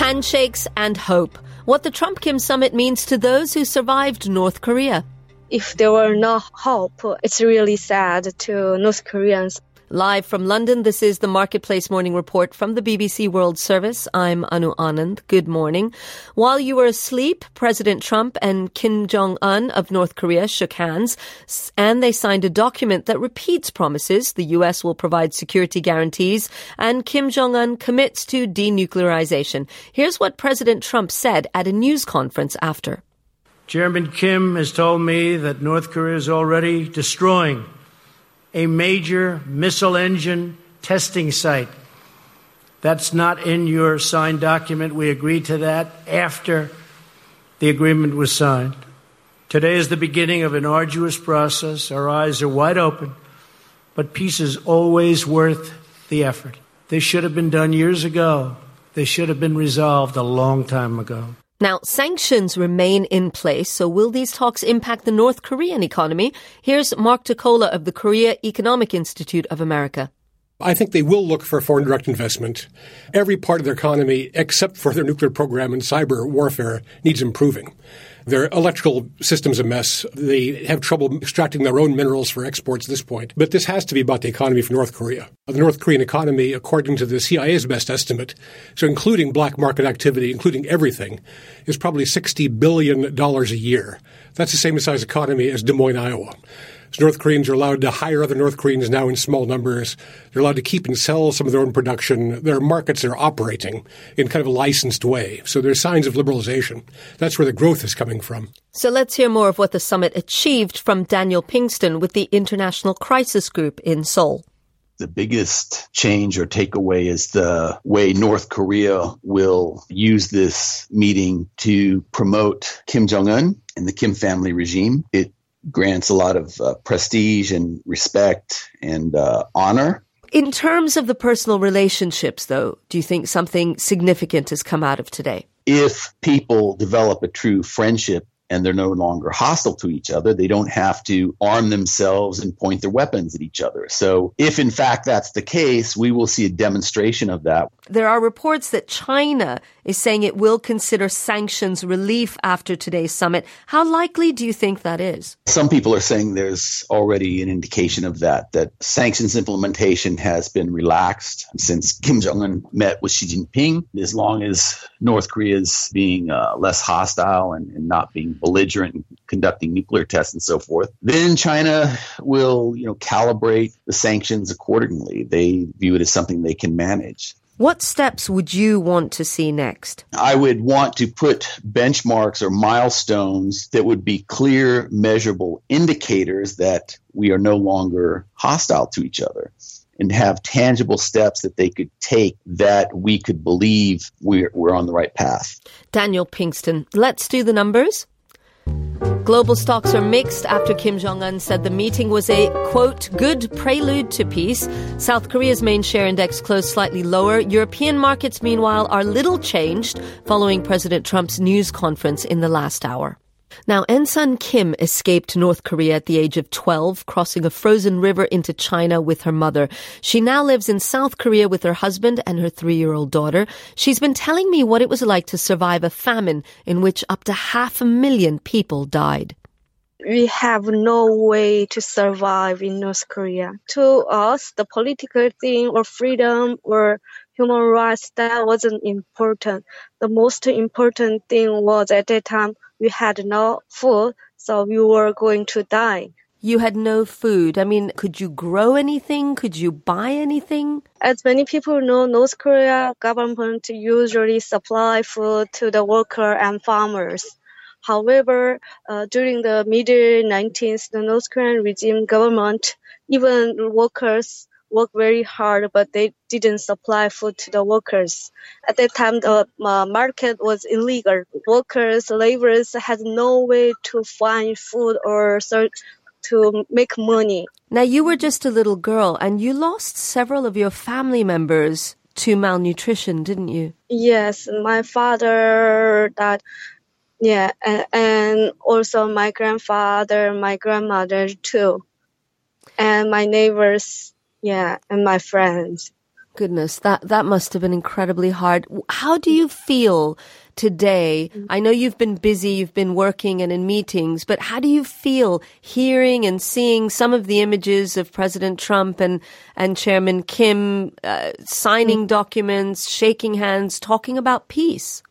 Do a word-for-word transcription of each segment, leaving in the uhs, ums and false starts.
Handshakes and hope. What the Trump-Kim summit means to those who survived North Korea. If there were no hope, it's really sad to North Koreans. Live from London, this is the Marketplace Morning Report from the B B C World Service. I'm Anu Anand. Good morning. While you were asleep, President Trump and Kim Jong-un of North Korea shook hands, and they signed a document that repeats promises the U S will provide security guarantees, and Kim Jong-un commits to denuclearization. Here's what President Trump said at a news conference after. Chairman Kim has told me that North Korea is already destroying a major missile engine testing site. That's not in your signed document. We agreed to that after the agreement was signed. Today is the beginning of an arduous process. Our eyes are wide open, but peace is always worth the effort. This should have been done years ago. This should have been resolved a long time ago. Now, sanctions remain in place, so will these talks impact the North Korean economy? Here's Mark Tokola of the Korea Economic Institute of America. I think they will look for foreign direct investment. Every part of their economy, except for their nuclear program and cyber warfare, needs improving. Their electrical system's a mess. They have trouble extracting their own minerals for exports at this point. But this has to be about the economy for North Korea. The North Korean economy, according to the C I A's best estimate, so including black market activity, including everything, is probably sixty billion dollars a year. That's the same size economy as Des Moines, Iowa. So North Koreans are allowed to hire other North Koreans now in small numbers. They're allowed to keep and sell some of their own production. There are markets that are operating in kind of a licensed way. So there's signs of liberalization. That's where the growth is coming from. So let's hear more of what the summit achieved from Daniel Pinkston with the International Crisis Group in Seoul. The biggest change or takeaway is the way North Korea will use this meeting to promote Kim Jong-un and the Kim family regime. It grants a lot of uh, prestige and respect and uh, honor. In terms of the personal relationships, though, do you think something significant has come out of today? If people develop a true friendship and they're no longer hostile to each other, they don't have to arm themselves and point their weapons at each other. So if, in fact, that's the case, we will see a demonstration of that. There are reports that China is saying it will consider sanctions relief after today's summit. How likely do you think that is? Some people are saying there's already an indication of that, that sanctions implementation has been relaxed since Kim Jong-un met with Xi Jinping. As long as North Korea is being uh, less hostile and, and not being belligerent and conducting nuclear tests and so forth, then China will, you know, calibrate the sanctions accordingly. They view it as something they can manage. What steps would you want to see next? I would want to put benchmarks or milestones that would be clear, measurable indicators that we are no longer hostile to each other, and have tangible steps that they could take that we could believe we're, we're on the right path. Daniel Pinkston, let's do the numbers. Global stocks are mixed after Kim Jong-un said the meeting was a, quote, good prelude to peace. South Korea's main share index closed slightly lower. European markets, meanwhile, are little changed following President Trump's news conference in the last hour. Now, Ensun Kim escaped North Korea at the age of twelve, crossing a frozen river into China with her mother. She now lives in South Korea with her husband and her three-year-old daughter. She's been telling me what it was like to survive a famine in which up to half a million people died. We have no way to survive in North Korea. To us, the political thing or freedom or human rights, that wasn't important. The most important thing was at that time, we had no food, so we were going to die. You had no food. I mean, could you grow anything? Could you buy anything? As many people know, North Korea government usually supply food to the worker and farmers. However, uh, during the mid nineties, the North Korean regime government, even workers work very hard, but they didn't supply food to the workers. At that time, the uh, market was illegal. Workers, laborers had no way to find food or search to make money. Now, you were just a little girl, and you lost several of your family members to malnutrition, didn't you? Yes, my father died. Yeah, and, and also my grandfather, my grandmother too, and my neighbors. Yeah, and my friends. Goodness, that, that must have been incredibly hard. How do you feel today? I know you've been busy, you've been working and in meetings, but how do you feel hearing and seeing some of the images of President Trump and, and Chairman Kim uh, signing documents, shaking hands, talking about peace?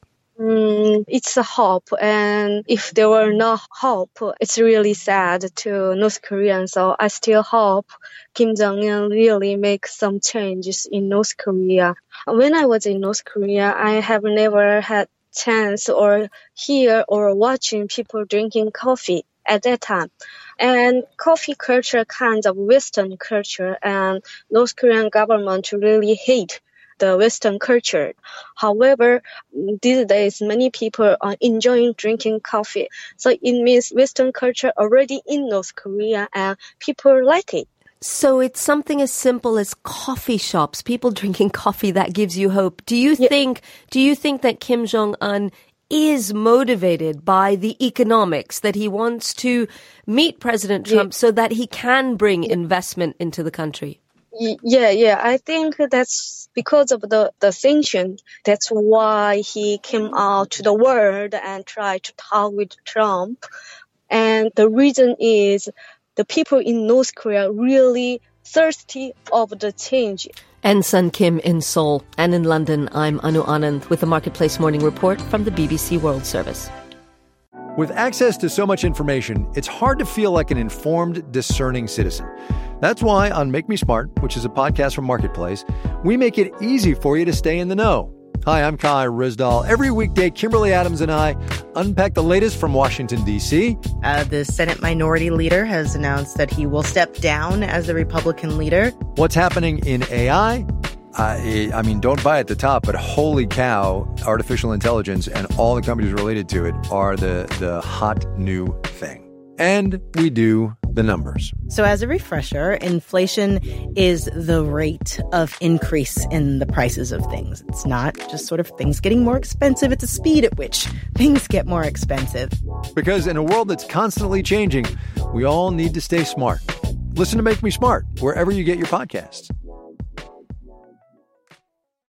Mm, it's a hope, and if there were no hope, it's really sad to North Korea. So I still hope Kim Jong-un really makes some changes in North Korea. When I was in North Korea, I have never had chance or hear or watching people drinking coffee at that time. And coffee culture kind of Western culture, and North Korean government really hate the Western culture. However, these days, many people are enjoying drinking coffee. So it means Western culture already in North Korea and people like it. So it's something as simple as coffee shops, people drinking coffee, that gives you hope. Do you yeah. think, do you think that Kim Jong-un is motivated by the economics, that he wants to meet President Trump yeah. so that he can bring yeah. investment into the country? Yeah, yeah. I think that's because of the, the sanction. That's why he came out to the world and tried to talk with Trump. And the reason is the people in North Korea really thirsty of the change. And Sun Kim in Seoul. And in London, I'm Anu Anand with the Marketplace Morning Report from the B B C World Service. With access to so much information, it's hard to feel like an informed, discerning citizen. That's why on Make Me Smart, which is a podcast from Marketplace, we make it easy for you to stay in the know. Hi, I'm Kai Rizdal. Every weekday, Kimberly Adams and I unpack the latest from Washington, D C. Uh, the Senate Minority Leader has announced that he will step down as the Republican leader. What's happening in A I? Uh, I mean, don't buy at the top, but holy cow, artificial intelligence and all the companies related to it are the, the hot new thing. And we do the numbers. So as a refresher, inflation is the rate of increase in the prices of things. It's not just sort of things getting more expensive. It's the speed at which things get more expensive. Because in a world that's constantly changing, we all need to stay smart. Listen to Make Me Smart wherever you get your podcasts.